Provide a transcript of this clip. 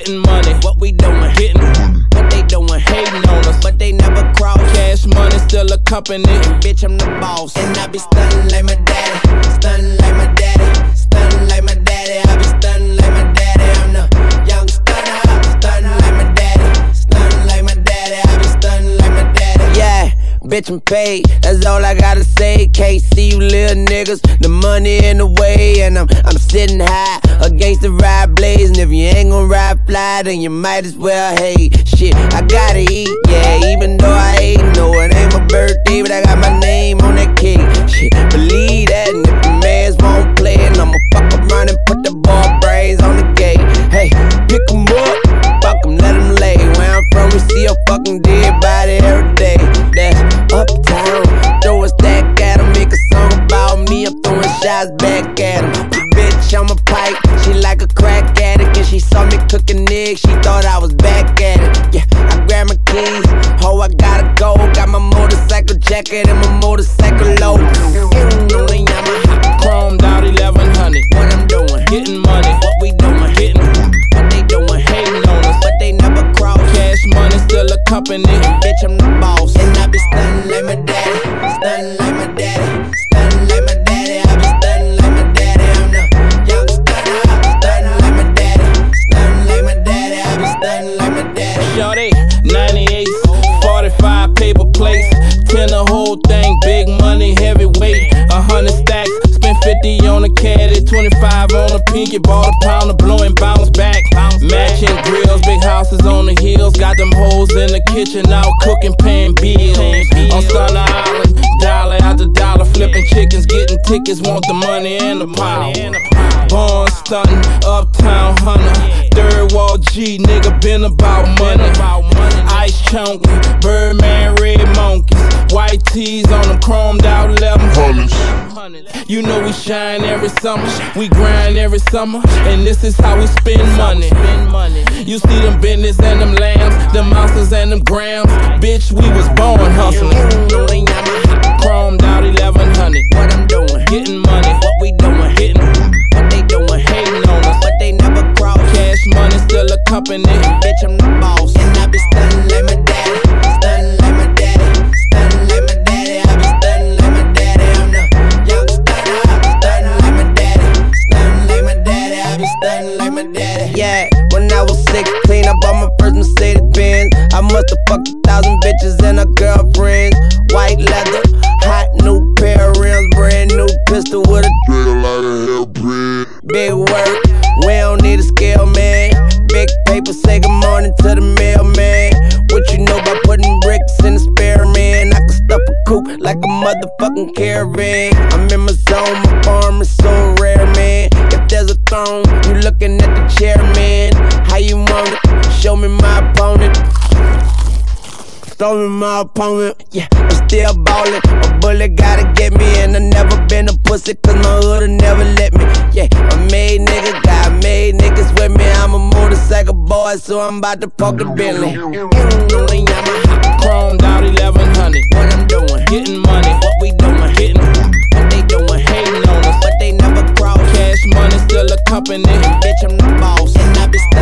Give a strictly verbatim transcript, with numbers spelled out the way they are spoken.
getting money. What we doing? Getting what they doing? Hating on us, but they never cross. Cash money still a company, and bitch I'm the boss. And I be stunning like my daddy, stunning like my daddy, stunning like my daddy. I be stunning like my daddy. I'm the young stunner, stunning like my daddy, stunning like my daddy. I be stunning like my daddy. Yeah. Bitch, I'm paid, that's all I gotta say. Can't see you little niggas, the money in the way. And I'm, I'm sitting high against the ride blaze. And if you ain't gon' ride fly, then you might as well hate. Shit, I gotta eat, yeah, even though I ain't. No, it ain't my birthday, but I got my name on that cake. Shit, believe that, and if the mans won't play, and I'ma fuck around and put the ball brains on the gate. Hey, pick 'em up, fuck 'em, let 'em lay. Where I'm from, we see a fucking dead body every day. That's uptown, throw a stack at him, make a song about me. I'm throwing shots back at him. The bitch on my pipe, she like a crack addict. And she saw me cooking eggs, she thought I was back at it. Yeah, I grabbed my keys, ho, I gotta go. Got my motorcycle jacket and my motorcycle low. On the Yamaha, chromed out eleven hundred. What I'm doing? Getting money. What we doing? Getting what they doing? Hating on us, but they never cross. Cash money still a company, and bitch I'm the boss. And I be stunning like my daddy, stunning like my daddy, stunning like my daddy. I be stunning like my daddy. I'm the young stunner, stunning like my daddy, stunning like my daddy. I be stunning like my daddy. Shorty, ninety-eight, forty-five paper plates, ten the whole thing, big money, heavyweight, a hundred stacks. Spent fifty on a caddy, twenty-five on a pinky, bought a pound of blowing bounce back. Matching grills, big houses on the hills, got them hoes in the kitchen, out cooking, paying bills. On Sun Island, dollar after dollar, flipping chickens, getting tickets, want the money and the power. Born stunting, uptown hunter, third wall G, nigga been about money. Ice chunky, Birdman, red monkeys, white tees on them chromed out eleven hundreds. You know we shine every summer, we grind every summer, and this is how we spend money. You see them business and them lambs, them ounces and them grams. Bitch, we was born hustling. Chromed out eleven hundred. What I'm doing? Getting money. What we doing? Getting what they doing? Hating on us, but they never cross. Cash money still a company, and bitch I'm the boss. And I be stunning like my daddy, stunning like my daddy, stunning like my daddy. I be stunning like my daddy. I'm the young stunner, stunning like my daddy, stunning like my daddy. I be stunning like my daddy. Yeah, when I was sixteen, I bought my first Mercedes Benz. I must've fucked a thousand bitches and her girlfriends. White leather, hot new pair of rims, brand new pistol with a drill like a hellbreed. Big work, we don't need a scale, man. Big paper, say good morning to the mailman. What you know about putting bricks in the spare, man? I can stuff a coupe like a motherfucking caravan. I'm in my zone, my farm is so rare, man. If there's a throne, you looking at the chair, man. How you want it? Show me my opponent. Show me my opponent, yeah, I'm still ballin'. A bullet gotta get me, and I never been a pussy, cause my hood'll never let me. Yeah, a made nigga, got made niggas with me. I'm a motorcycle boy, so I'm about to park the Bentley. On the Yamaha, chromed out eleven hundred. What I'm doing? Getting money. What we doing? Getting what they doing? Hating on us, but they never cross. Cash money still a company, and bitch I'm the boss. And I be